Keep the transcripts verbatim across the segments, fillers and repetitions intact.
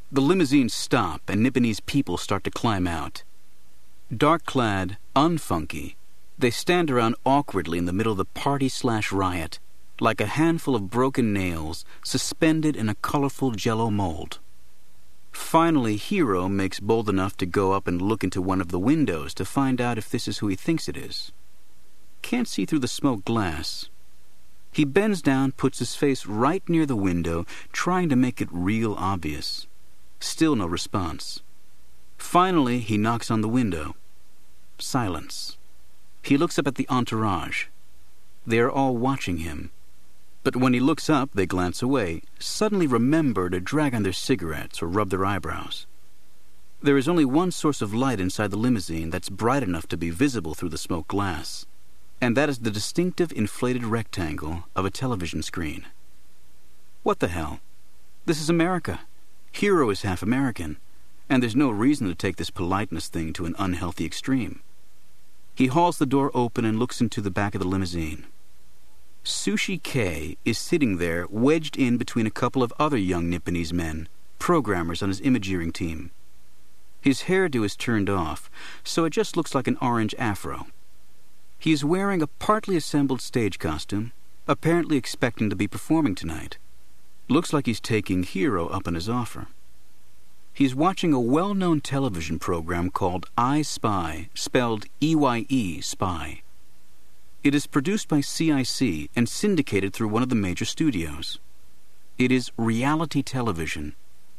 The limousines stop and Nipponese people start to climb out. Dark-clad, unfunky, they stand around awkwardly in the middle of the party-slash-riot, like a handful of broken nails suspended in a colorful jello mold. Finally, Hiro makes bold enough to go up and look into one of the windows to find out if this is who he thinks it is. Can't see through the smoked glass. He bends down, puts his face right near the window, trying to make it real obvious. Still no response. Finally, he knocks on the window. Silence. He looks up at the entourage. They are all watching him. But when he looks up, they glance away, suddenly remember to drag on their cigarettes or rub their eyebrows. There is only one source of light inside the limousine that's bright enough to be visible through the smoked glass, and that is the distinctive inflated rectangle of a television screen. What the hell? This is America. Hiro is half American, and there's no reason to take this politeness thing to an unhealthy extreme. He hauls the door open and looks into the back of the limousine. Sushi K is sitting there wedged in between a couple of other young Nipponese men, programmers on his imageering team. His hairdo is turned off, so it just looks like an orange afro. He is wearing a partly assembled stage costume, apparently expecting to be performing tonight. Looks like he's taking Hiro up on his offer. He's watching a well-known television program called I Spy, spelled E Y E, Spy. It is produced by C I C and syndicated through one of the major studios. It is reality television.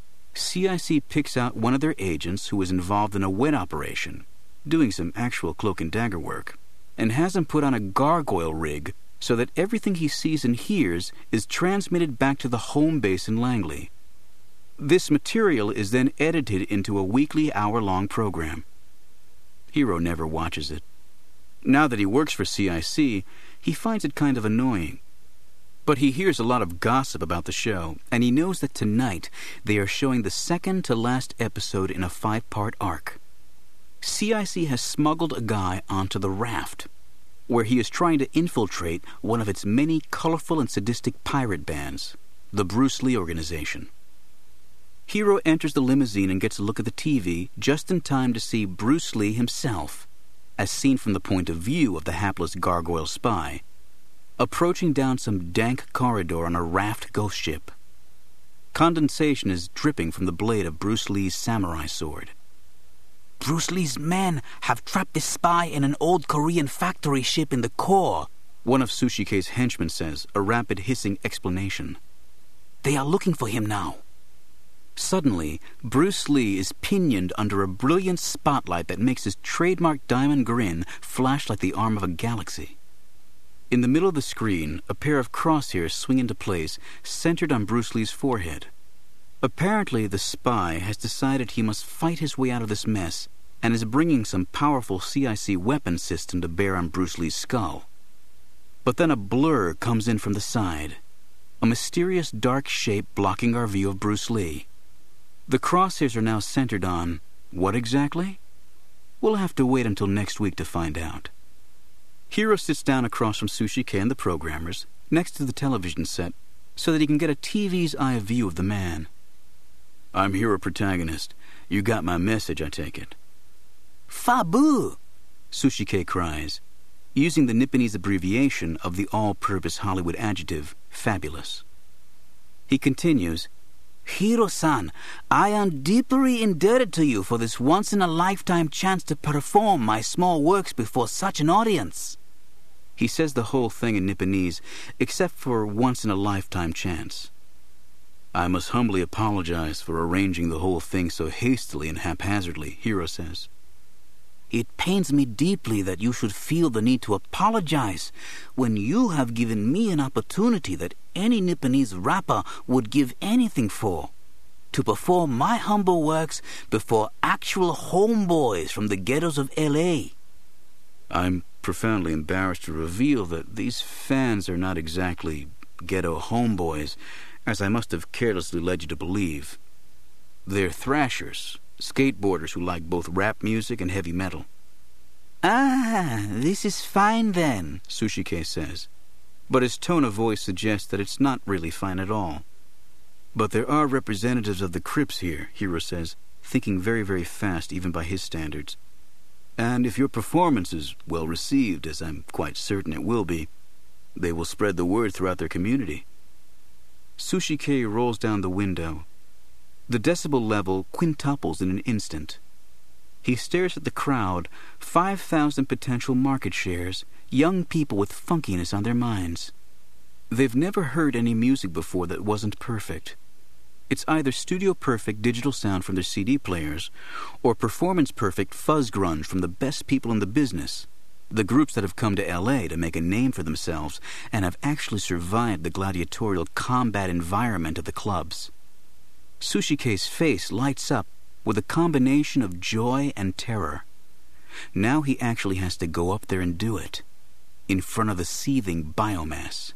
C I C picks out one of their agents who was involved in a wet operation, doing some actual cloak and dagger work, and has him put on a gargoyle rig so that everything he sees and hears is transmitted back to the home base in Langley. This material is then edited into a weekly hour-long program. Hiro never watches it. Now that he works for C I C, he finds it kind of annoying. But he hears a lot of gossip about the show, and he knows that tonight they are showing the second-to-last episode in a five-part arc. C I C has smuggled a guy onto the raft, where he is trying to infiltrate one of its many colorful and sadistic pirate bands, the Bruce Lee Organization. Hiro enters the limousine and gets a look at the T V just in time to see Bruce Lee himself, as seen from the point of view of the hapless gargoyle spy, approaching down some dank corridor on a raft ghost ship. Condensation is dripping from the blade of Bruce Lee's samurai sword. Bruce Lee's men have trapped this spy in an old Korean factory ship in the core, one of Sushike's henchmen says, a rapid hissing explanation. They are looking for him now. Suddenly, Bruce Lee is pinioned under a brilliant spotlight that makes his trademark diamond grin flash like the arm of a galaxy. In the middle of the screen, a pair of crosshairs swing into place, centered on Bruce Lee's forehead. Apparently, the spy has decided he must fight his way out of this mess and is bringing some powerful C I C weapon system to bear on Bruce Lee's skull. But then a blur comes in from the side, a mysterious dark shape blocking our view of Bruce Lee. The crosshairs are now centered on what exactly? We'll have to wait until next week to find out. Hiro sits down across from Sushi K and the programmers, next to the television set, so that he can get a T V's eye view of the man. I'm Hiro Protagonist. You got my message, I take it. Fabu! Sushi K cries, using the Nipponese abbreviation of the all-purpose Hollywood adjective, fabulous. He continues, Hiro-san, I am deeply indebted to you for this once-in-a-lifetime chance to perform my small works before such an audience. He says the whole thing in Nipponese, except for once-in-a-lifetime chance. I must humbly apologize for arranging the whole thing so hastily and haphazardly, Hiro says. It pains me deeply that you should feel the need to apologize when you have given me an opportunity that any Nipponese rapper would give anything for, to perform my humble works before actual homeboys from the ghettos of L A. I'm profoundly embarrassed to reveal that these fans are not exactly ghetto homeboys, as I must have carelessly led you to believe. They're thrashers, skateboarders who like both rap music and heavy metal. Ah, this is fine then, Sushike says, but his tone of voice suggests that it's not really fine at all. But there are representatives of the Crips here, Hero says, thinking very, very fast even by his standards. And if your performance is well received, as I'm quite certain it will be, they will spread the word throughout their community. Sushi K rolls down the window. The decibel level quintuples in an instant. He stares at the crowd, five thousand potential market shares, young people with funkiness on their minds. They've never heard any music before that wasn't perfect. It's either studio-perfect digital sound from their C D players or performance-perfect fuzz grunge from the best people in the business, the groups that have come to L A to make a name for themselves and have actually survived the gladiatorial combat environment of the clubs. Sushi K's face lights up with a combination of joy and terror. Now he actually has to go up there and do it, in front of the seething biomass.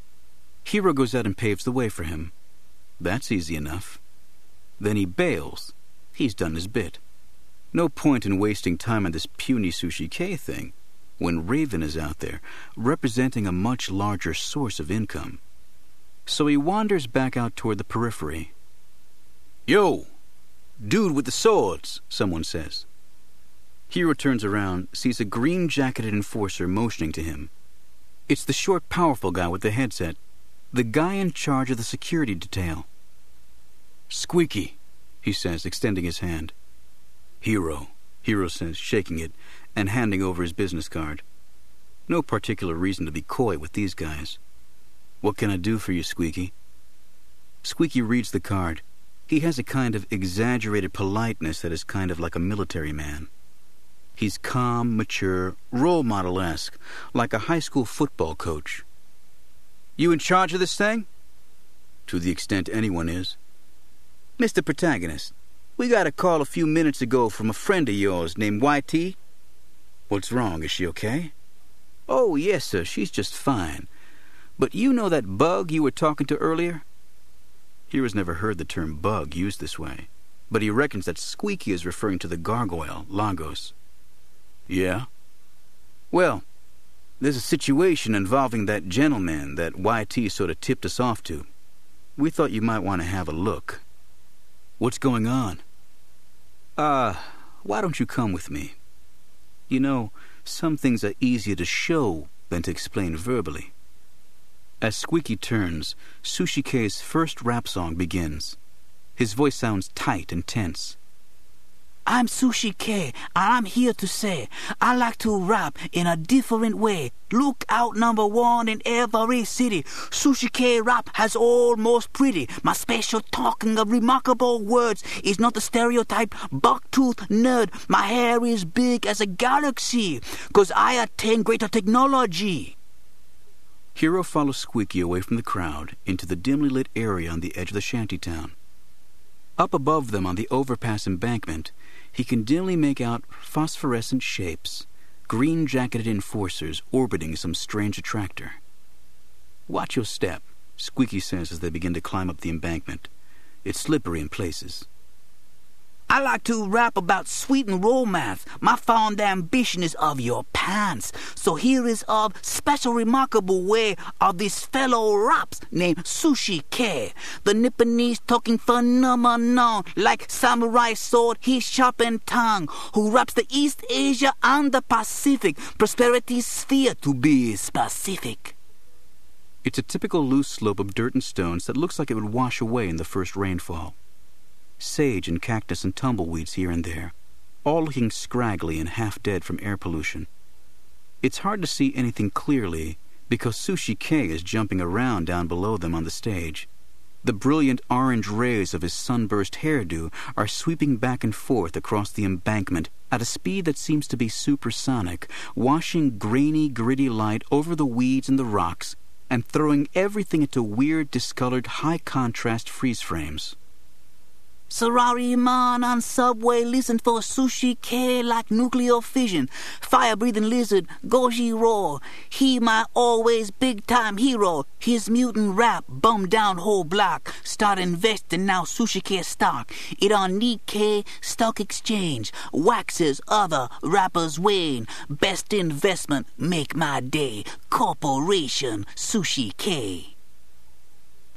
Hero goes out and paves the way for him. That's easy enough. Then he bails. He's done his bit. No point in wasting time on this puny Sushi K thing when Raven is out there, representing a much larger source of income. So he wanders back out toward the periphery. "Yo! Dude with the swords," someone says. Hero turns around, sees a green-jacketed enforcer motioning to him. It's the short, powerful guy with the headset, the guy in charge of the security detail. "Squeaky," he says, extending his hand. "Hero," Hero says, shaking it and handing over his business card. No particular reason to be coy with these guys. "What can I do for you, Squeaky?" Squeaky reads the card. He has a kind of exaggerated politeness that is kind of like a military man. He's calm, mature, role model-esque, like a high school football coach. "You in charge of this thing?" "To the extent anyone is." "Mister Protagonist, we got a call a few minutes ago from a friend of yours named Y T. "What's wrong? Is she okay?" "Oh, yes, sir. She's just fine. But you know that bug you were talking to earlier?" Hero's never heard the term bug used this way, but he reckons that Squeaky is referring to the gargoyle, Lagos. "Yeah?" "Well, there's a situation involving that gentleman that Y T sort of tipped us off to. We thought you might want to have a look." "What's going on?" Uh, why don't you come with me? You know, some things are easier to show than to explain verbally." As Squeaky turns, Sushi K's first rap song begins. His voice sounds tight and tense. "I'm Sushi K, and I'm here to say I like to rap in a different way. Look out, number one in every city. Sushi K rap has almost pretty. My special talking of remarkable words is not the stereotype buck-toothed nerd. My hair is big as a galaxy, 'cause I attain greater technology." Hero follows Squeaky away from the crowd into the dimly lit area on the edge of the shantytown. Up above them on the overpass embankment, he can dimly make out phosphorescent shapes, green-jacketed enforcers orbiting some strange attractor. "Watch your step," Squeaky says as they begin to climb up the embankment. "It's slippery in places." "I like to rap about sweet and romance. My fond ambition is of your pants. So here is of special remarkable way of this fellow raps named Sushi K. The Nipponese talking phenomenon like samurai sword, his sharpened tongue, who raps the East Asia and the Pacific, prosperity sphere to be specific." It's a typical loose slope of dirt and stones that looks like it would wash away in the first rainfall. Sage and cactus and tumbleweeds here and there, all looking scraggly and half-dead from air pollution. It's hard to see anything clearly because Sushi K is jumping around down below them on the stage. The brilliant orange rays of his sunburst hairdo are sweeping back and forth across the embankment at a speed that seems to be supersonic, washing grainy, gritty light over the weeds and the rocks and throwing everything into weird, discolored, high-contrast freeze frames. Sarari man on subway listen for Sushi K like nuclear fission. Fire-breathing lizard, Goji roar. He my always big-time hero. His mutant rap bummed down whole block. Start investing now Sushi K stock. It on Nikkei Stock Exchange. Waxes other rappers wane. Best investment make my day. Corporation Sushi K.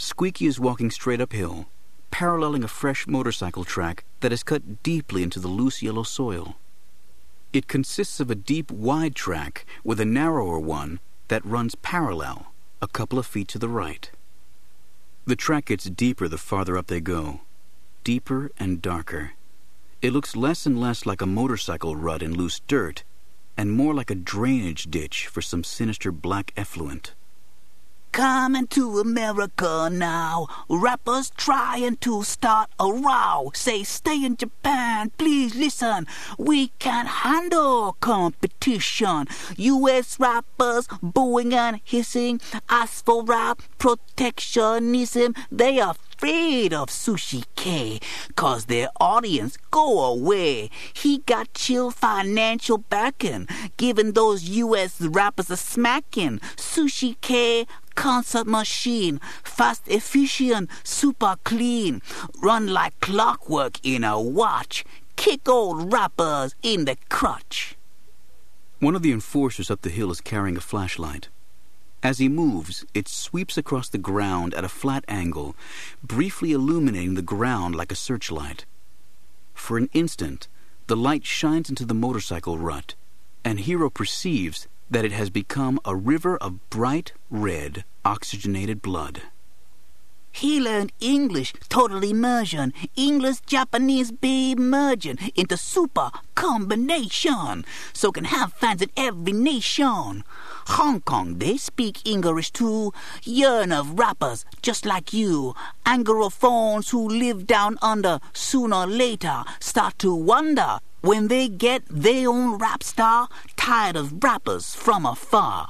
Squeaky is walking straight uphill, paralleling a fresh motorcycle track that is cut deeply into the loose yellow soil. It consists of a deep, wide track with a narrower one that runs parallel, a couple of feet to the right. The track gets deeper the farther up they go, deeper and darker. It looks less and less like a motorcycle rut in loose dirt, and more like a drainage ditch for some sinister black effluent. Coming to America now, rappers trying to start a row. Say stay in Japan, please listen, we can't handle competition. U S rappers booing and hissing, as for rap protectionism, they are afraid of Sushi K, cause their audience go away. He got chill financial backing, giving those U S rappers a smacking. Sushi K, concert machine, fast, efficient, super clean, run like clockwork in a watch, kick old rappers in the crotch. One of the enforcers up the hill is carrying a flashlight. As he moves, it sweeps across the ground at a flat angle, briefly illuminating the ground like a searchlight. For an instant, the light shines into the motorcycle rut, and Hiro perceives that it has become a river of bright red, oxygenated blood. He learned English total immersion, English-Japanese be merging into super combination, so can have fans in every nation. Hong Kong, they speak English too, yearn of rappers just like you. Anglophons who live down under, sooner or later start to wonder when they get their own rap star, tired of rappers from afar.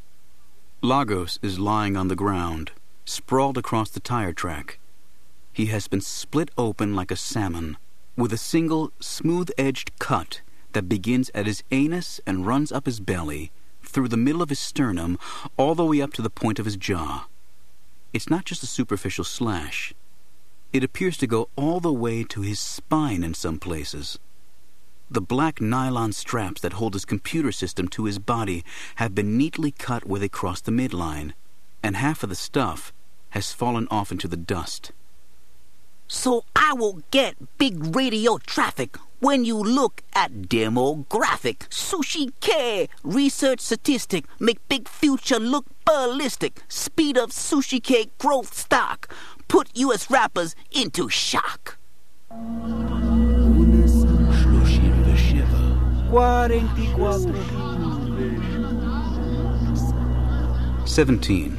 Lagos is lying on the ground, sprawled across the tire track. He has been split open like a salmon, with a single smooth-edged cut that begins at his anus and runs up his belly, through the middle of his sternum, all the way up to the point of his jaw. It's not just a superficial slash. It appears to go all the way to his spine in some places. The black nylon straps that hold his computer system to his body have been neatly cut where they cross the midline, and half of the stuff has fallen off into the dust. So I will get big radio traffic when you look at demographic. Sushi K, research statistic, make big future look ballistic. Speed of Sushi K growth stock, put U S rappers into shock. Seventeen.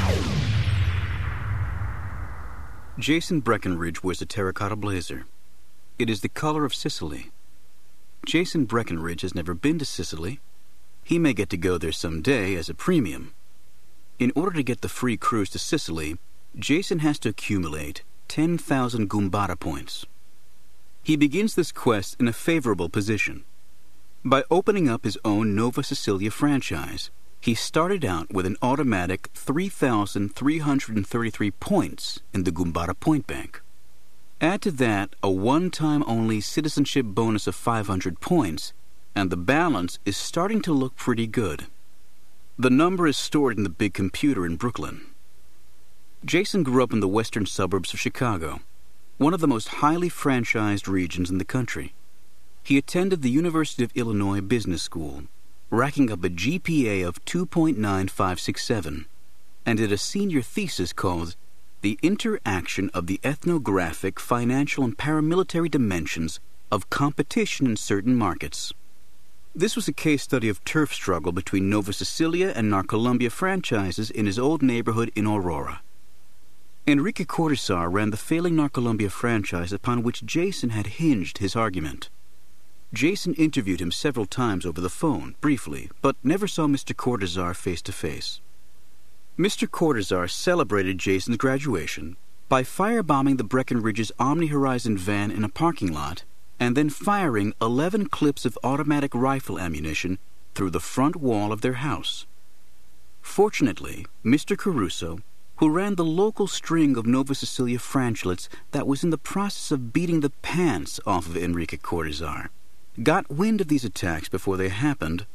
Jason Breckenridge wears a terracotta blazer. It is the color of Sicily. Jason Breckenridge has never been to Sicily. He may get to go there someday as a premium. In order to get the free cruise to Sicily, Jason has to accumulate ten thousand Goombata points. He begins this quest in a favorable position. By opening up his own Nova Sicilia franchise, he started out with an automatic three thousand three hundred thirty-three points in the Goombata Point Bank. Add to that a one-time-only citizenship bonus of five hundred points, and the balance is starting to look pretty good. The number is stored in the big computer in Brooklyn. Jason grew up in the western suburbs of Chicago, one of the most highly franchised regions in the country. He attended the University of Illinois Business School, racking up a G P A of two point nine five six seven, and did a senior thesis called The Interaction of the Ethnographic, Financial, and Paramilitary Dimensions of Competition in Certain Markets. This was a case study of turf struggle between Nova Sicilia and Narcolumbia franchises in his old neighborhood in Aurora. Enrique Cortazar ran the failing Narcolumbia franchise upon which Jason had hinged his argument. Jason interviewed him several times over the phone, briefly, but never saw Mister Cortazar face to face. Mister Cortazar celebrated Jason's graduation by firebombing the Breckenridge's Omni Horizon van in a parking lot and then firing eleven clips of automatic rifle ammunition through the front wall of their house. Fortunately, Mister Caruso, who ran the local string of Nova Sicilia franchlets that was in the process of beating the pants off of Enrique Cortazar, got wind of these attacks before they happened,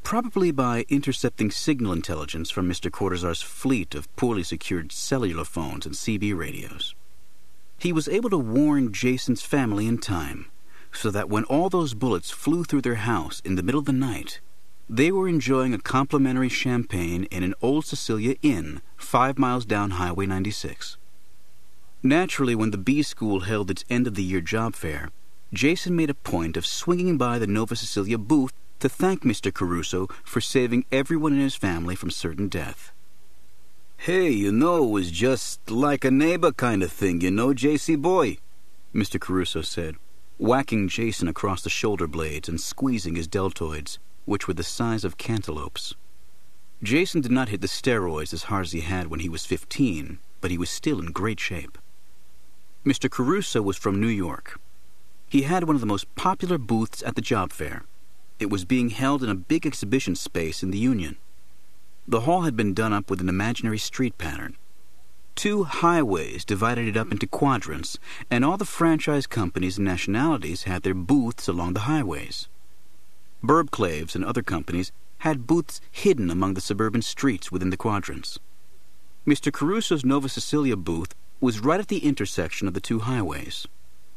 Probably by intercepting signal intelligence from Mister Cortazar's fleet of poorly secured cellular phones and C B radios. He was able to warn Jason's family in time, so that when all those bullets flew through their house in the middle of the night, they were enjoying a complimentary champagne in an Old Cecilia Inn five miles down Highway ninety-six. Naturally, when the B School held its end-of-the-year job fair, Jason made a point of swinging by the Nova Cecilia booth to thank Mister Caruso for saving everyone in his family from certain death. "Hey, you know, it was just like a neighbor kind of thing, you know, J C boy," Mister Caruso said, whacking Jason across the shoulder blades and squeezing his deltoids, which were the size of cantaloupes. Jason did not hit the steroids as hard as he had when he was fifteen, but he was still in great shape. Mister Caruso was from New York. He had one of the most popular booths at the job fair. It was being held in a big exhibition space in the Union. The hall had been done up with an imaginary street pattern. Two highways divided it up into quadrants, and all the franchise companies and nationalities had their booths along the highways. Burbclaves and other companies had booths hidden among the suburban streets within the quadrants. Mister Caruso's Nova Cecilia booth was right at the intersection of the two highways.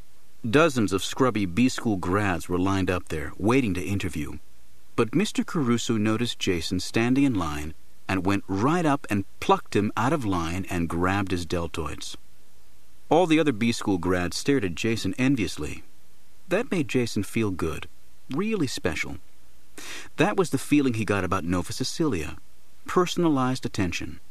Dozens of scrubby B-School grads were lined up there, waiting to interview. But Mister Caruso noticed Jason standing in line and went right up and plucked him out of line and grabbed his deltoids. All the other B-School grads stared at Jason enviously. That made Jason feel good, really special. That was the feeling he got about Nova Cecilia, personalized attention.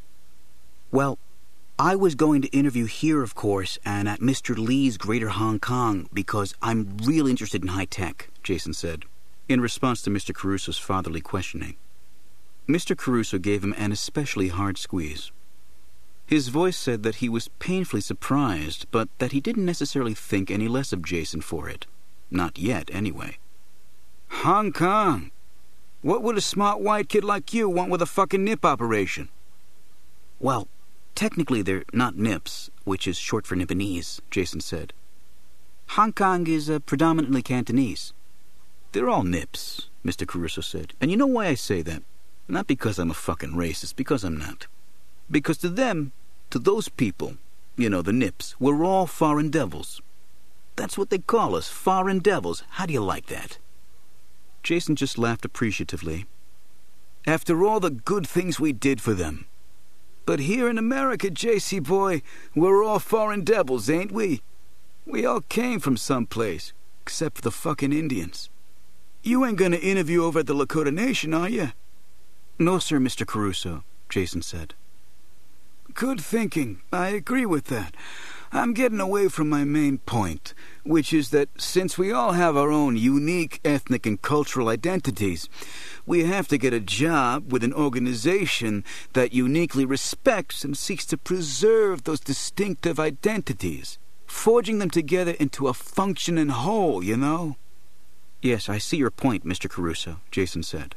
"Well, I was going to interview here, of course, and at Mister Lee's Greater Hong Kong, because I'm really interested in high tech," Jason said, in response to Mister Caruso's fatherly questioning. Mister Caruso gave him an especially hard squeeze. His voice said that he was painfully surprised, but that he didn't necessarily think any less of Jason for it. Not yet, anyway. "Hong Kong? What would a smart white kid like you want with a fucking nip operation?" "Well, technically they're not nips, which is short for Nipponese," Jason said. "Hong Kong is uh, predominantly Cantonese." "They're all nips," Mister Caruso said. "And you know why I say that? Not because I'm a fucking racist, because I'm not. Because to them, to those people, you know, the nips, we're all foreign devils. That's what they call us, foreign devils. How do you like that?" Jason just laughed appreciatively. "After all the good things we did for them. But here in America, J C boy, we're all foreign devils, ain't we? We all came from someplace, except for the fucking Indians. You ain't gonna interview over at the Lakota Nation, are you?" "No, sir, Mister Caruso," Jason said. "Good thinking. I agree with that. I'm getting away from my main point, which is that since we all have our own unique ethnic and cultural identities, we have to get a job with an organization that uniquely respects and seeks to preserve those distinctive identities, forging them together into a functioning whole, you know?" "Yes, I see your point, Mister Caruso," Jason said.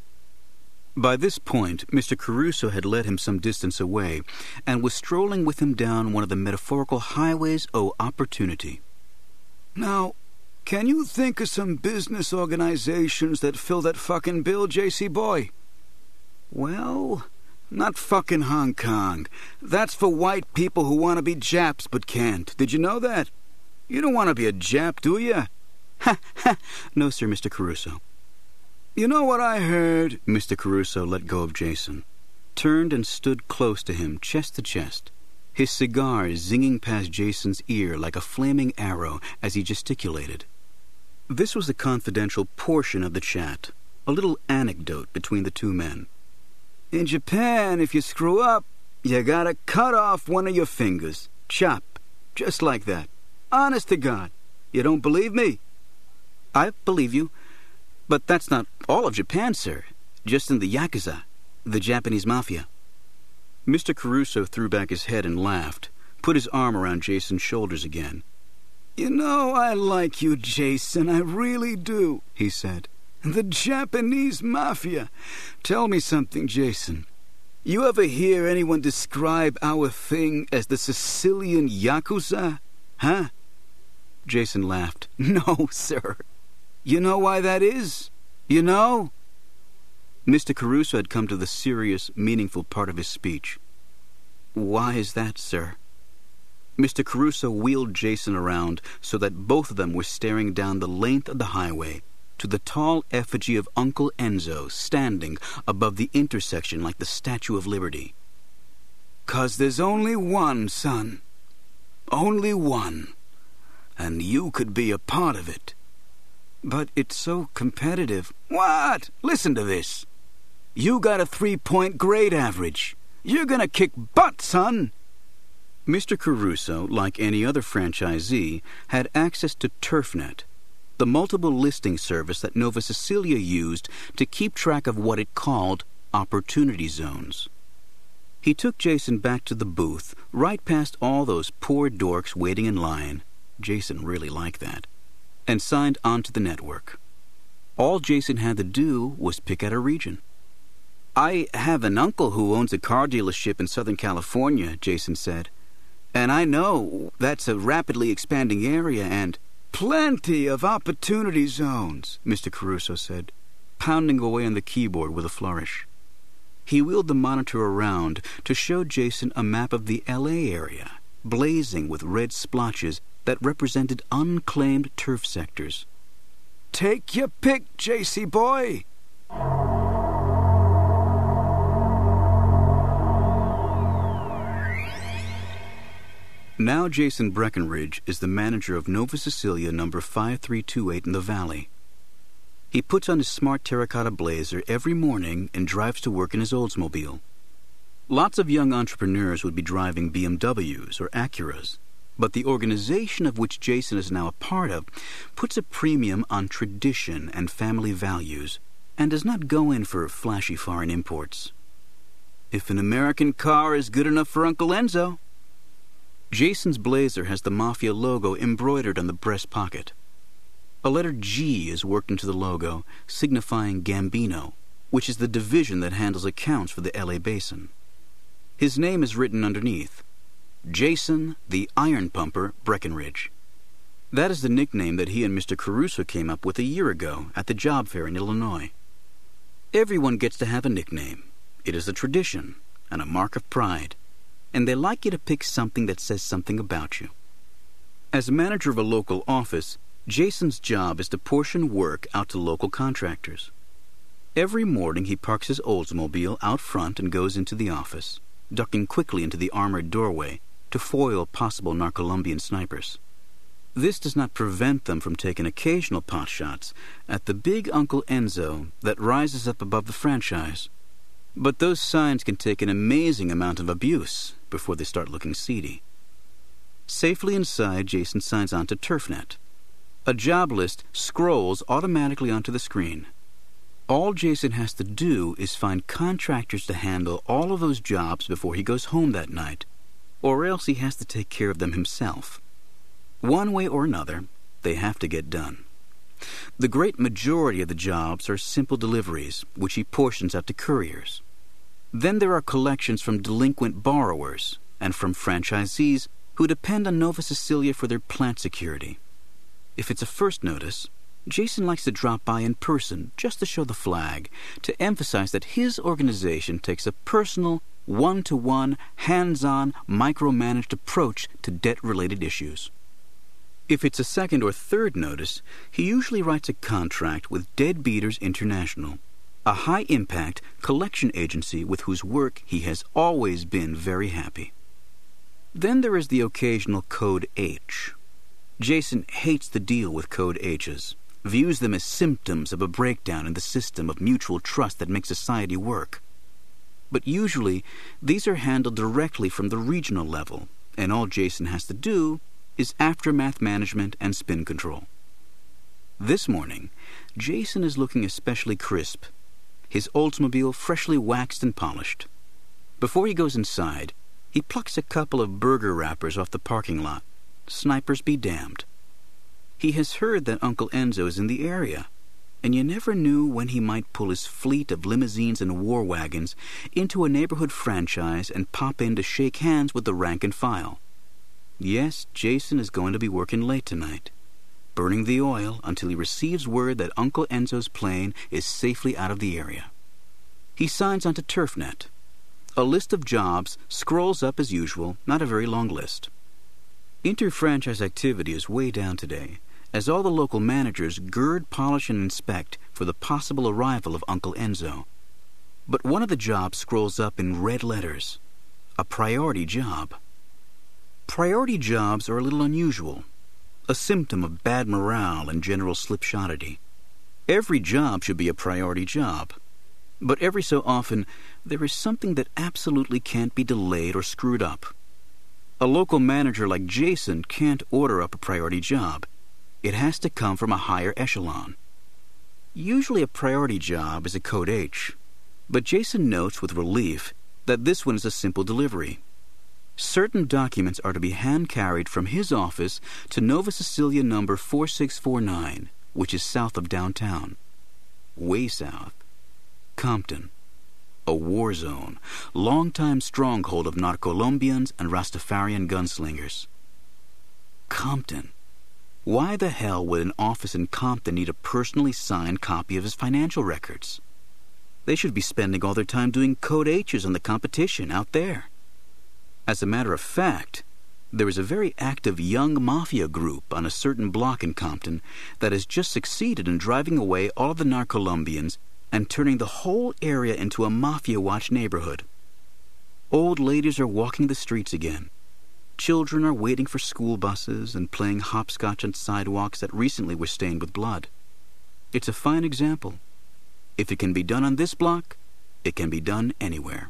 By this point, Mister Caruso had led him some distance away and was strolling with him down one of the metaphorical highways of opportunity. "Now, can you think of some business organizations that fill that fucking bill, J C boy?" "Well, not fucking Hong Kong. That's for white people who want to be Japs but can't. Did you know that? You don't want to be a Jap, do you?" "Ha, ha! No, sir, Mister Caruso." "You know what I heard?" Mister Caruso let go of Jason, turned and stood close to him, chest to chest, his cigar zinging past Jason's ear like a flaming arrow as he gesticulated. This was a confidential portion of the chat, a little anecdote between the two men. "In Japan, if you screw up, you gotta cut off one of your fingers. Chop. Just like that. Honest to God. You don't believe me?" "I believe you. But that's not all of Japan, sir. Just in the Yakuza, the Japanese mafia." Mister Caruso threw back his head and laughed, put his arm around Jason's shoulders again. "You know, I like you, Jason, I really do," he said. "The Japanese mafia. Tell me something, Jason. You ever hear anyone describe our thing as the Sicilian Yakuza? Huh?" Jason laughed. "No, sir." "You know why that is? You know?" Mister Caruso had come to the serious, meaningful part of his speech. "Why is that, sir?" Mister Caruso wheeled Jason around so that both of them were staring down the length of the highway to the tall effigy of Uncle Enzo standing above the intersection like the Statue of Liberty. "'Cause there's only one, son. Only one. And you could be a part of it." "But it's so competitive." "What? Listen to this. You got a three-point grade average. You're gonna kick butt, son." Mister Caruso, like any other franchisee, had access to TurfNet, the multiple listing service that Nova Sicilia used to keep track of what it called opportunity zones. He took Jason back to the booth, right past all those poor dorks waiting in line. Jason really liked that. And signed onto the network. All Jason had to do was pick out a region. "I have an uncle who owns a car dealership in Southern California," Jason said. "And I know that's a rapidly expanding area and—" "Plenty of opportunity zones," Mister Caruso said, pounding away on the keyboard with a flourish. He wheeled the monitor around to show Jason a map of the L A area, blazing with red splotches that represented unclaimed turf sectors. "Take your pick, J C boy." Now Jason Breckenridge is the manager of Nova Sicilia number five three two eight in the Valley. He puts on his smart terracotta blazer every morning and drives to work in his Oldsmobile. Lots of young entrepreneurs would be driving B M Ws or Acuras, but the organization of which Jason is now a part of puts a premium on tradition and family values and does not go in for flashy foreign imports. If an American car is good enough for Uncle Enzo. Jason's blazer has the Mafia logo embroidered on the breast pocket. A letter G is worked into the logo, signifying Gambino, which is the division that handles accounts for the L A basin. His name is written underneath, Jason the Iron Pumper Breckenridge. That is the nickname that he and Mister Caruso came up with a year ago at the job fair in Illinois. Everyone gets to have a nickname. It is a tradition and a mark of pride, and they like you to pick something that says something about you. As manager of a local office, Jason's job is to portion work out to local contractors. Every morning he parks his Oldsmobile out front and goes into the office, ducking quickly into the armored doorway to foil possible Narcolombian snipers. This does not prevent them from taking occasional pot shots at the big Uncle Enzo that rises up above the franchise. But those signs can take an amazing amount of abuse before they start looking seedy. Safely inside, Jason signs on to TurfNet. A job list scrolls automatically onto the screen. All Jason has to do is find contractors to handle all of those jobs before he goes home that night, or else he has to take care of them himself. One way or another, they have to get done. The great majority of the jobs are simple deliveries, which he portions out to couriers. Then there are collections from delinquent borrowers and from franchisees who depend on Nova Sicilia for their plant security. If it's a first notice, Jason likes to drop by in person just to show the flag, to emphasize that his organization takes a personal, one-to-one, hands-on, micromanaged approach to debt-related issues. If it's a second or third notice, he usually writes a contract with Deadbeaters International, a high-impact collection agency with whose work he has always been very happy. Then there is the occasional Code H. Jason hates to deal with Code H's, views them as symptoms of a breakdown in the system of mutual trust that makes society work. But usually, these are handled directly from the regional level, and all Jason has to do is aftermath management and spin control. This morning, Jason is looking especially crisp, his Oldsmobile freshly waxed and polished. Before he goes inside, he plucks a couple of burger wrappers off the parking lot. Snipers be damned. He has heard that Uncle Enzo is in the area, and you never knew when he might pull his fleet of limousines and war wagons into a neighborhood franchise and pop in to shake hands with the rank and file. Yes, Jason is going to be working late tonight, burning the oil until he receives word that Uncle Enzo's plane is safely out of the area. He signs onto TurfNet. A list of jobs scrolls up as usual, not a very long list. Inter-franchise activity is way down today, as all the local managers gird, polish, and inspect for the possible arrival of Uncle Enzo. But one of the jobs scrolls up in red letters. A priority job. Priority jobs are a little unusual, a symptom of bad morale and general slipshottity. Every job should be a priority job. But every so often, there is something that absolutely can't be delayed or screwed up. A local manager like Jason can't order up a priority job. It has to come from a higher echelon. Usually a priority job is a Code H, but Jason notes with relief that this one is a simple delivery. Certain documents are to be hand-carried from his office to Nova Sicilia number four six four nine, which is south of downtown. Way south. Compton. A war zone, long-time stronghold of Narcolombians and Rastafarian gunslingers. Compton. Why the hell would an office in Compton need a personally signed copy of his financial records? They should be spending all their time doing Code H's on the competition out there. As a matter of fact, there is a very active young mafia group on a certain block in Compton that has just succeeded in driving away all of the Narcolombians and turning the whole area into a mafia-watch neighborhood. Old ladies are walking the streets again. Children are waiting for school buses and playing hopscotch on sidewalks that recently were stained with blood. It's a fine example. If it can be done on this block, it can be done anywhere.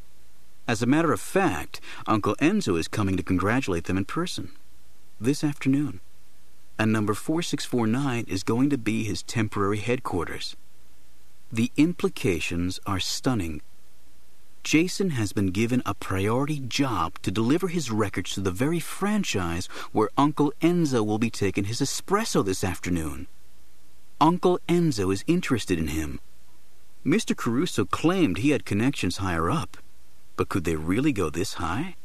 As a matter of fact, Uncle Enzo is coming to congratulate them in person this afternoon. And number four six four nine is going to be his temporary headquarters. The implications are stunning. Jason has been given a priority job to deliver his records to the very franchise where Uncle Enzo will be taking his espresso this afternoon. Uncle Enzo is interested in him. Mister Caruso claimed he had connections higher up, but could they really go this high?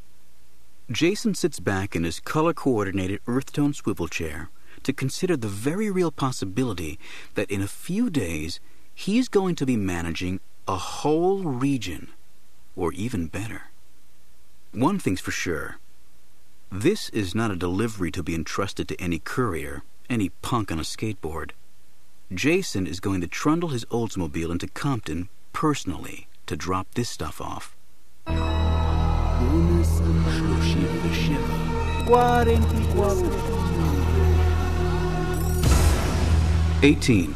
Jason sits back in his color-coordinated earth-tone swivel chair to consider the very real possibility that in a few days he's going to be managing a whole region, or even better. One thing's for sure. This is not a delivery to be entrusted to any courier, any punk on a skateboard. Jason is going to trundle his Oldsmobile into Compton personally to drop this stuff off. Eighteen.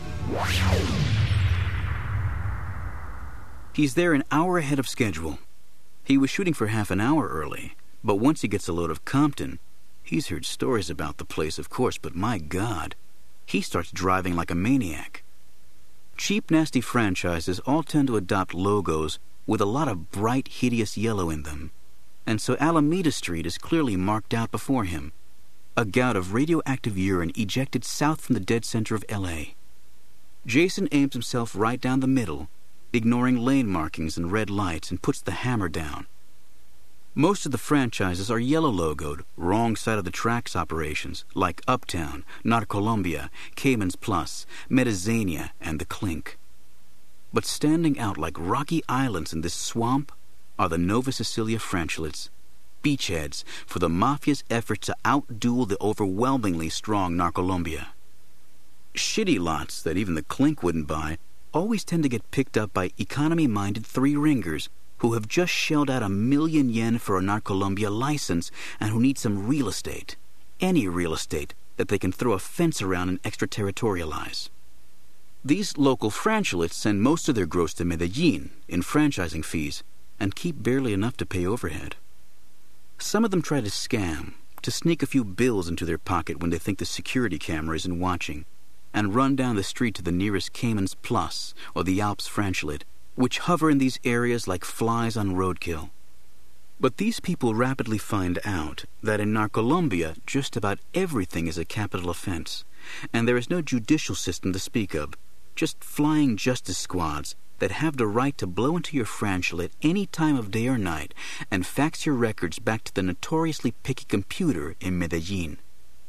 He's there an hour ahead of schedule. He was shooting for half an hour early, but once he gets a load of Compton, he's heard stories about the place, of course, but my God, he starts driving like a maniac. Cheap, nasty franchises all tend to adopt logos with a lot of bright, hideous yellow in them, and so Alameda Street is clearly marked out before him, a gout of radioactive urine ejected south from the dead center of L A. Jason aims himself right down the middle, ignoring lane markings and red lights, and puts the hammer down. Most of the franchises are yellow logoed, wrong side of the tracks operations, like Uptown, Narcolombia, Cayman's Plus, Metazania, and The Clink. But standing out like rocky islands in this swamp are the Nova Sicilia franchelettes, beachheads for the mafia's efforts to outduel the overwhelmingly strong Narcolombia. Shitty lots that even The Clink wouldn't buy always tend to get picked up by economy-minded three-ringers who have just shelled out a million yen for a Narcolombia license and who need some real estate, any real estate that they can throw a fence around and extraterritorialize. These local franchelettes send most of their gross to Medellin in franchising fees and keep barely enough to pay overhead. Some of them try to scam, to sneak a few bills into their pocket when they think the security camera isn't watching, and run down the street to the nearest Cayman's Plus or the Alps franchelet, which hover in these areas like flies on roadkill. But these people rapidly find out that in Narcolombia just about everything is a capital offense, and there is no judicial system to speak of, just flying justice squads that have the right to blow into your franchelet any time of day or night and fax your records back to the notoriously picky computer in Medellin.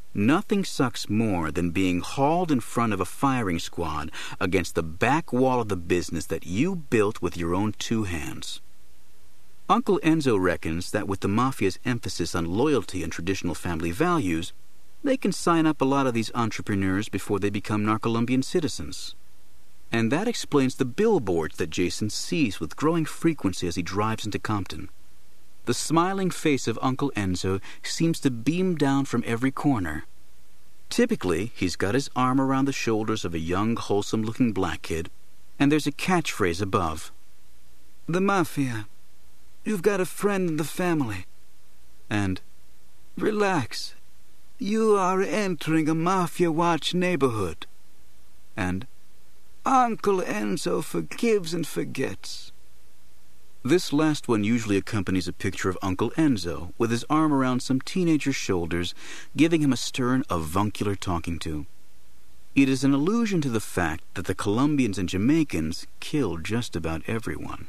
Nothing sucks more than being hauled in front of a firing squad against the back wall of the business that you built with your own two hands. Uncle Enzo reckons that with the Mafia's emphasis on loyalty and traditional family values, they can sign up a lot of these entrepreneurs before they become Narcolombian citizens. And that explains the billboards that Jason sees with growing frequency as he drives into Compton. The smiling face of Uncle Enzo seems to beam down from every corner. Typically, he's got his arm around the shoulders of a young, wholesome-looking black kid, and there's a catchphrase above. The Mafia. You've got a friend in the family. And, relax. You are entering a Mafia-watch neighborhood. And, Uncle Enzo forgives and forgets. This last one usually accompanies a picture of Uncle Enzo with his arm around some teenager's shoulders, giving him a stern, avuncular talking to. It is an allusion to the fact that the Colombians and Jamaicans kill just about everyone.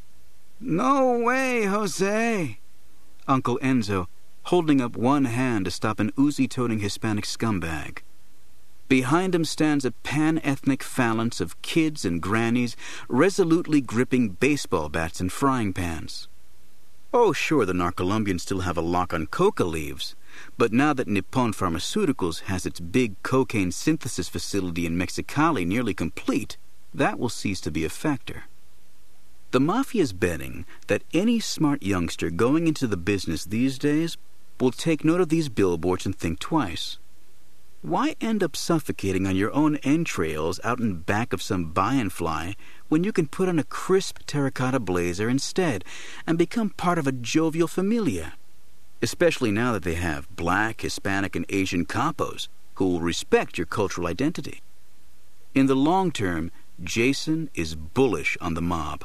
No way, Jose! Uncle Enzo, holding up one hand to stop an Uzi-toting Hispanic scumbag. Behind him stands a pan-ethnic phalanx of kids and grannies resolutely gripping baseball bats and frying pans. Oh, sure, the Narcolombians still have a lock on coca leaves, but now that Nippon Pharmaceuticals has its big cocaine synthesis facility in Mexicali nearly complete, that will cease to be a factor. The Mafia's betting that any smart youngster going into the business these days will take note of these billboards and think twice. Why end up suffocating on your own entrails out in back of some buy-and fly when you can put on a crisp terracotta blazer instead and become part of a jovial familia? Especially now that they have black, Hispanic, and Asian capos who will respect your cultural identity. In the long term, Jason is bullish on the mob.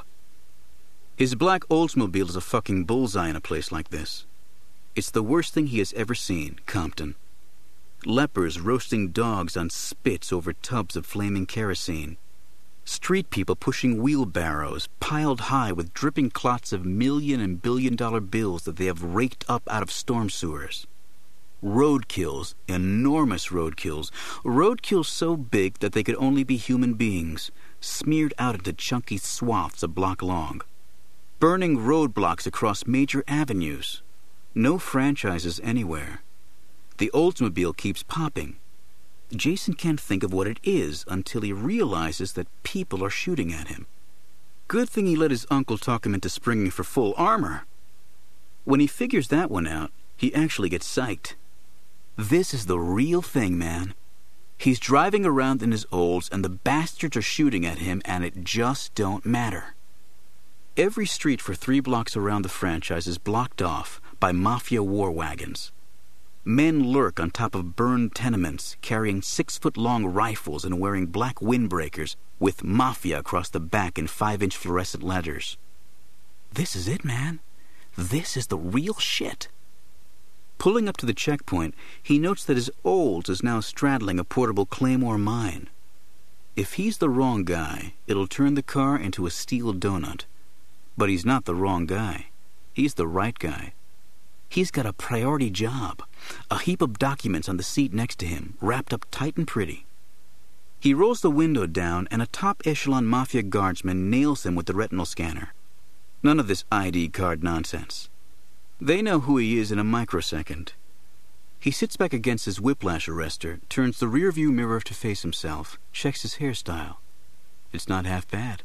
His black Oldsmobile is a fucking bullseye in a place like this. It's the worst thing he has ever seen, Compton. Lepers roasting dogs on spits over tubs of flaming kerosene. Street people pushing wheelbarrows piled high with dripping clots of million and billion dollar bills that they have raked up out of storm sewers. Roadkills, enormous roadkills, roadkills so big that they could only be human beings, smeared out into chunky swaths a block long. Burning roadblocks across major avenues. No franchises anywhere. The Oldsmobile keeps popping. Jason can't think of what it is until he realizes that people are shooting at him. Good thing he let his uncle talk him into springing for full armor. When he figures that one out, he actually gets psyched. This is the real thing, man. He's driving around in his Olds and the bastards are shooting at him and it just don't matter. Every street for three blocks around the franchise is blocked off by Mafia war wagons. Men lurk on top of burned tenements, carrying six-foot-long rifles and wearing black windbreakers with Mafia across the back in five-inch fluorescent letters. This is it, man. This is the real shit. Pulling up to the checkpoint, he notes that his Olds is now straddling a portable Claymore mine. If he's the wrong guy, it'll turn the car into a steel donut. But he's not the wrong guy. He's the right guy. He's got a priority job, a heap of documents on the seat next to him, wrapped up tight and pretty. He rolls the window down, and a top-echelon Mafia guardsman nails him with the retinal scanner. None of this I D card nonsense. They know who he is in a microsecond. He sits back against his whiplash arrestor, turns the rearview mirror to face himself, checks his hairstyle. It's not half bad.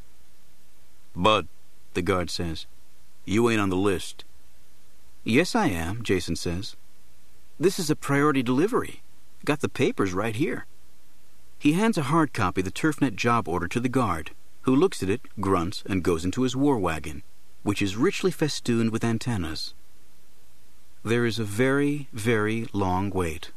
"Bud," the guard says, "you ain't on the list." "Yes, I am," Jason says. "This is a priority delivery. Got the papers right here." He hands a hard copy of the TurfNet job order to the guard, who looks at it, grunts, and goes into his war wagon, which is richly festooned with antennas. There is a very, very long wait.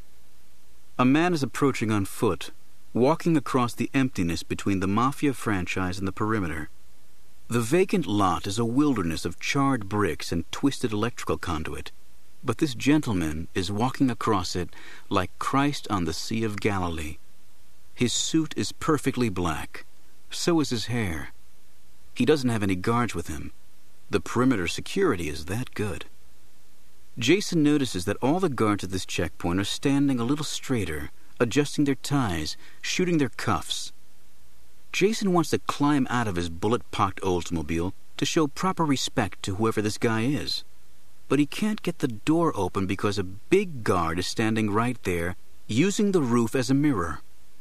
A man is approaching on foot, walking across the emptiness between the Mafia franchise and the perimeter. The vacant lot is a wilderness of charred bricks and twisted electrical conduit, but this gentleman is walking across it like Christ on the Sea of Galilee. His suit is perfectly black. So is his hair. He doesn't have any guards with him. The perimeter security is that good. Jason notices that all the guards at this checkpoint are standing a little straighter, adjusting their ties, shooting their cuffs. Jason wants to climb out of his bullet-pocked Oldsmobile to show proper respect to whoever this guy is. But he can't get the door open because a big guard is standing right there, using the roof as a mirror.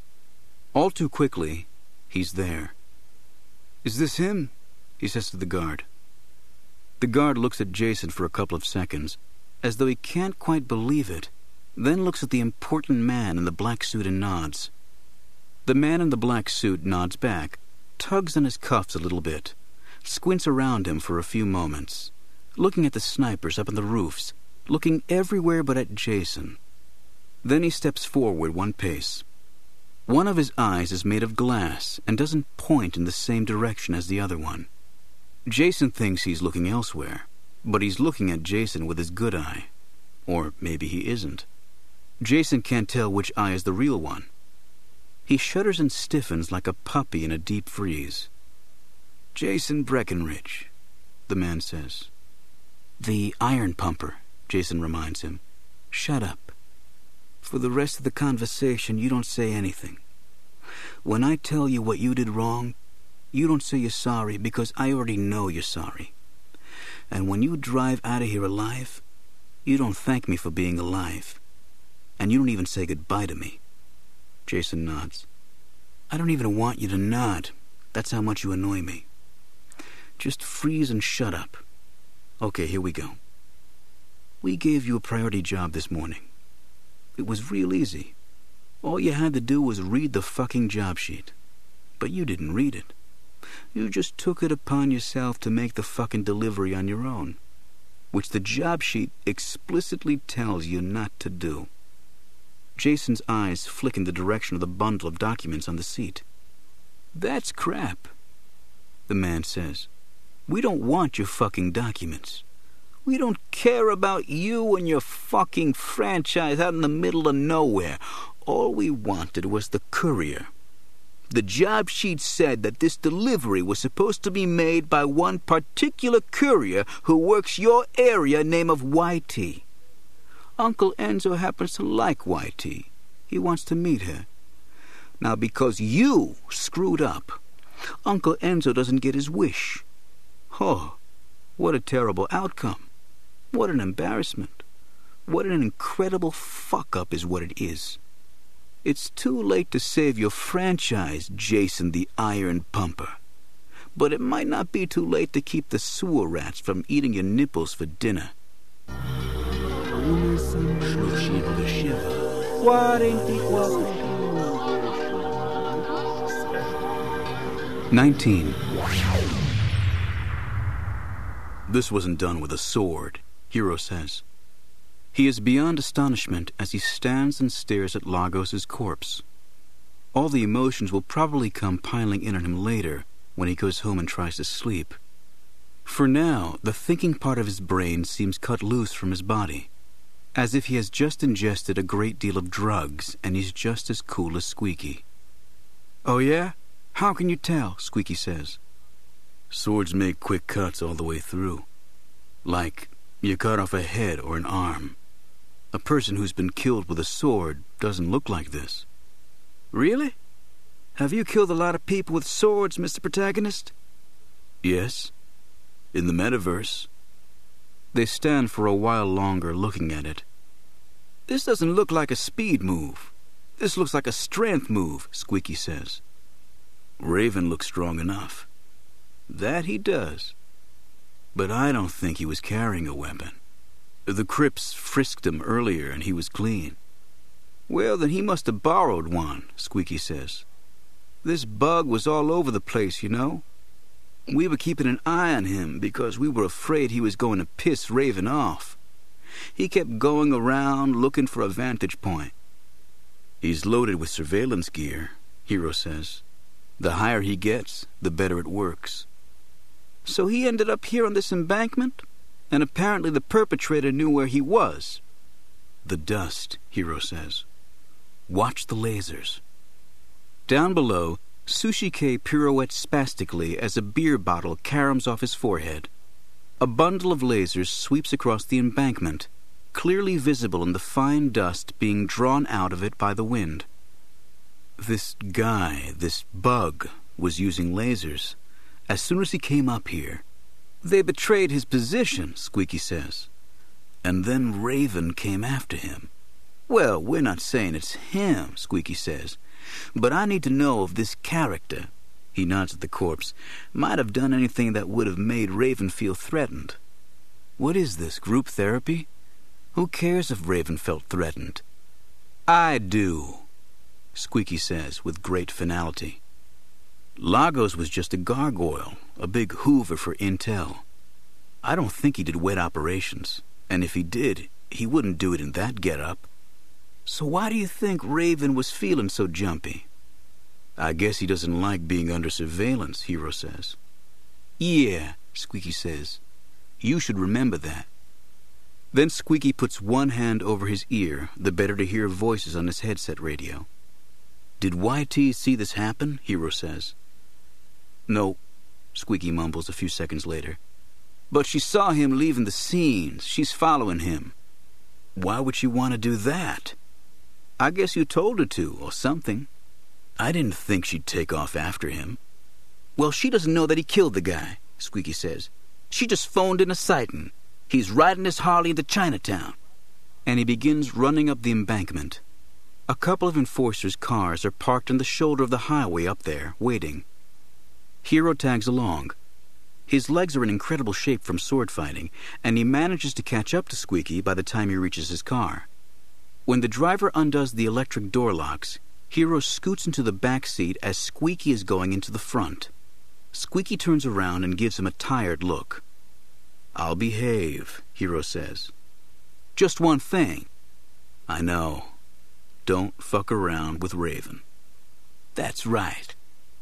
All too quickly, he's there. "Is this him?" he says to the guard. The guard looks at Jason for a couple of seconds, as though he can't quite believe it, then looks at the important man in the black suit and nods. The man in the black suit nods back, tugs on his cuffs a little bit, squints around him for a few moments, looking at the snipers up on the roofs, looking everywhere but at Jason. Then he steps forward one pace. One of his eyes is made of glass and doesn't point in the same direction as the other one. Jason thinks he's looking elsewhere, but he's looking at Jason with his good eye. Or maybe he isn't. Jason can't tell which eye is the real one. He shudders and stiffens like a puppy in a deep freeze. "Jason Breckenridge," the man says. "The iron pumper," Jason reminds him. "Shut up. For the rest of the conversation, you don't say anything. When I tell you what you did wrong, you don't say you're sorry because I already know you're sorry. And when you drive out of here alive, you don't thank me for being alive. And you don't even say goodbye to me." Jason nods. "I don't even want you to nod. That's how much you annoy me. Just freeze and shut up. Okay, here we go. We gave you a priority job this morning. It was real easy. All you had to do was read the fucking job sheet. But you didn't read it. You just took it upon yourself to make the fucking delivery on your own, which the job sheet explicitly tells you not to do." Jason's eyes flick in the direction of the bundle of documents on the seat. "That's crap," the man says. "We don't want your fucking documents. We don't care about you and your fucking franchise out in the middle of nowhere. All we wanted was the courier. The job sheet said that this delivery was supposed to be made by one particular courier who works your area name of Y T. Uncle Enzo happens to like Y T. He wants to meet her. Now, because you screwed up, Uncle Enzo doesn't get his wish. Oh, what a terrible outcome. What an embarrassment. What an incredible fuck-up is what it is. It's too late to save your franchise, Jason the Iron Pumper. But it might not be too late to keep the sewer rats from eating your nipples for dinner." Nineteen. "This wasn't done with a sword," Hero says. He is beyond astonishment as he stands and stares at Lagos' corpse. All the emotions will probably come piling in on him later when he goes home and tries to sleep. For now, the thinking part of his brain seems cut loose from his body, as if he has just ingested a great deal of drugs and he's just as cool as Squeaky. "Oh yeah? How can you tell?" Squeaky says. "Swords make quick cuts all the way through. Like you cut off a head or an arm. A person who's been killed with a sword doesn't look like this." "Really? Have you killed a lot of people with swords, Mister Protagonist?" "Yes. In the metaverse." They stand for a while longer looking at it. "This doesn't look like a speed move. This looks like a strength move," Squeaky says. "Raven looks strong enough." "That he does. But I don't think he was carrying a weapon. The Crips frisked him earlier and he was clean." "Well, then he must have borrowed one," Squeaky says. "This bug was all over the place, you know. We were keeping an eye on him because we were afraid he was going to piss Raven off. He kept going around looking for a vantage point." "He's loaded with surveillance gear," Hero says. "The higher he gets, the better it works." "So he ended up here on this embankment? And apparently the perpetrator knew where he was." "The dust," Hero says. "Watch the lasers." Down below, Sushi K pirouettes spastically as a beer bottle caroms off his forehead. A bundle of lasers sweeps across the embankment, clearly visible in the fine dust being drawn out of it by the wind. This guy, this bug, was using lasers. As soon as he came up here, they betrayed his position, Squeaky says. And then Raven came after him. Well, we're not saying it's him, Squeaky says, but I need to know if this character, he nods at the corpse, might have done anything that would have made Raven feel threatened. What is this, group therapy? Who cares if Raven felt threatened? I do, Squeaky says with great finality. Lagos was just a gargoyle, a big hoover for intel. I don't think he did wet operations, and if he did, he wouldn't do it in that get-up. So why do you think Raven was feeling so jumpy? I guess he doesn't like being under surveillance, Hero says. Yeah, Squeaky says. You should remember that. Then Squeaky puts one hand over his ear, the better to hear voices on his headset radio. Did Y T see this happen? Hero says. No, Squeaky mumbles a few seconds later. But she saw him leaving the scenes. She's following him. Why would she want to do that? I guess you told her to, or something. I didn't think she'd take off after him. Well, she doesn't know that he killed the guy, Squeaky says. She just phoned in a sighting. He's riding his Harley into Chinatown. And he begins running up the embankment. A couple of enforcers' cars are parked on the shoulder of the highway up there, waiting. Hero tags along. His legs are in incredible shape from sword fighting, and he manages to catch up to Squeaky by the time he reaches his car. When the driver undoes the electric door locks, Hero scoots into the back seat as Squeaky is going into the front. Squeaky turns around and gives him a tired look. I'll behave, Hero says. Just one thing. I know. Don't fuck around with Raven. That's right.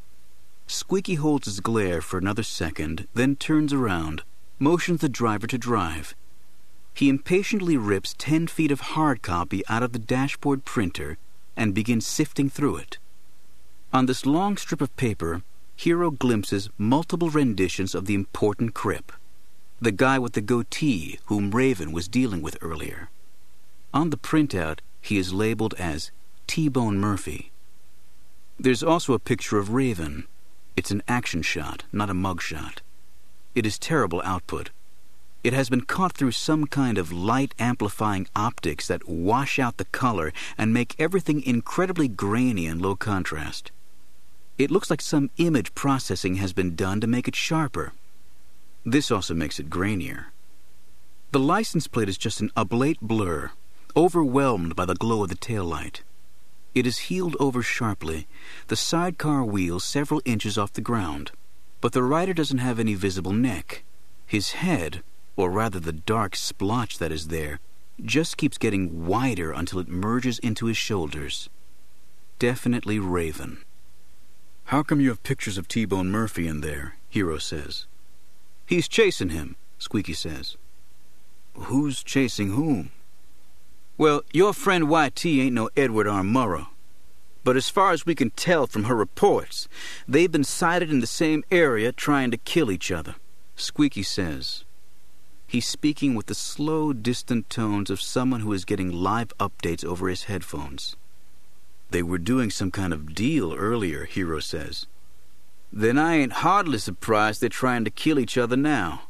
Squeaky holds his glare for another second, then turns around, motions the driver to drive. He impatiently rips ten feet of hard copy out of the dashboard printer and begins sifting through it. On this long strip of paper, Hero glimpses multiple renditions of the important Crip, the guy with the goatee whom Raven was dealing with earlier. On the printout, he is labeled as T-Bone Murphy. There's also a picture of Raven. It's an action shot, not a mug shot. It is terrible output. It has been caught through some kind of light-amplifying optics that wash out the color and make everything incredibly grainy and low contrast. It looks like some image processing has been done to make it sharper. This also makes it grainier. The license plate is just an oblate blur, overwhelmed by the glow of the taillight. It is heeled over sharply, the sidecar wheel several inches off the ground. But the rider doesn't have any visible neck. His head, or rather the dark splotch that is there, just keeps getting wider until it merges into his shoulders. Definitely Raven. How come you have pictures of T-Bone Murphy in there? Hero says. He's chasing him, Squeaky says. Who's chasing whom? Well, your friend Y T ain't no Edward R. Murrow. But as far as we can tell from her reports, they've been sighted in the same area trying to kill each other, Squeaky says. He's speaking with the slow, distant tones of someone who is getting live updates over his headphones. They were doing some kind of deal earlier, Hero says. Then I ain't hardly surprised they're trying to kill each other now.